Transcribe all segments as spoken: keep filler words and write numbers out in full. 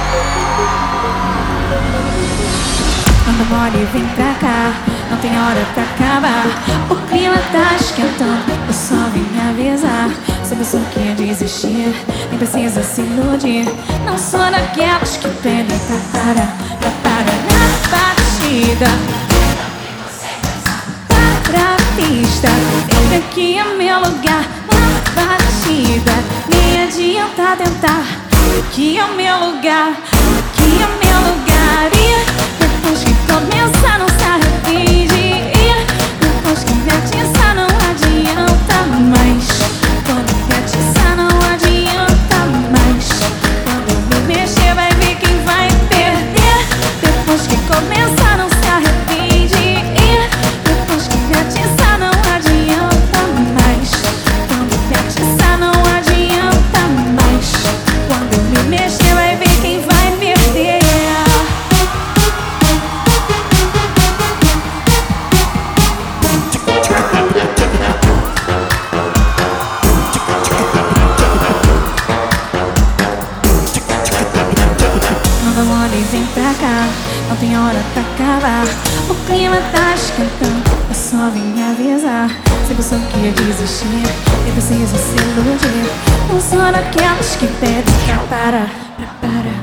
Anda mole, vem pra cá, não tem hora pra acabar. O clima tá esquentando, eu só vim avisar. Se a pessoa quer desistir, nem precisa se iludir. Não sou daquelas que pedem pra parar, pra parar na batida. Para a pista, fica aqui é meu lugar. Na batida, nem adianta tentar. Aqui é o meu lugar, aqui é o meu lugar. E depois que começa não se arrepende. E depois que me atiça não adianta mais. Quando me atiça não adianta mais. Quando eu me mexer vai ver quem vai perder. Depois que começa não se arrepende. E depois que me atiça não adianta mais. Quando me atiça não adianta mais. Quando eu me mexer vai ver quem vai perder. Anda mole, vem pra cá, não tem hora pra acabar. O clima tá esquentando, eu só vim avisar. Se a pessoa quer desistir, eu preciso se iludir. Não sou daquelas que pedem pra parar, pra parar.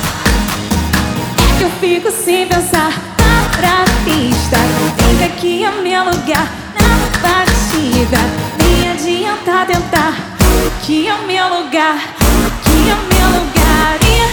Eu fico sem pensar, para a pista. Fica aqui é meu lugar, na batida. Nem adianta tentar, aqui é o meu lugar, aqui é o meu lugar. E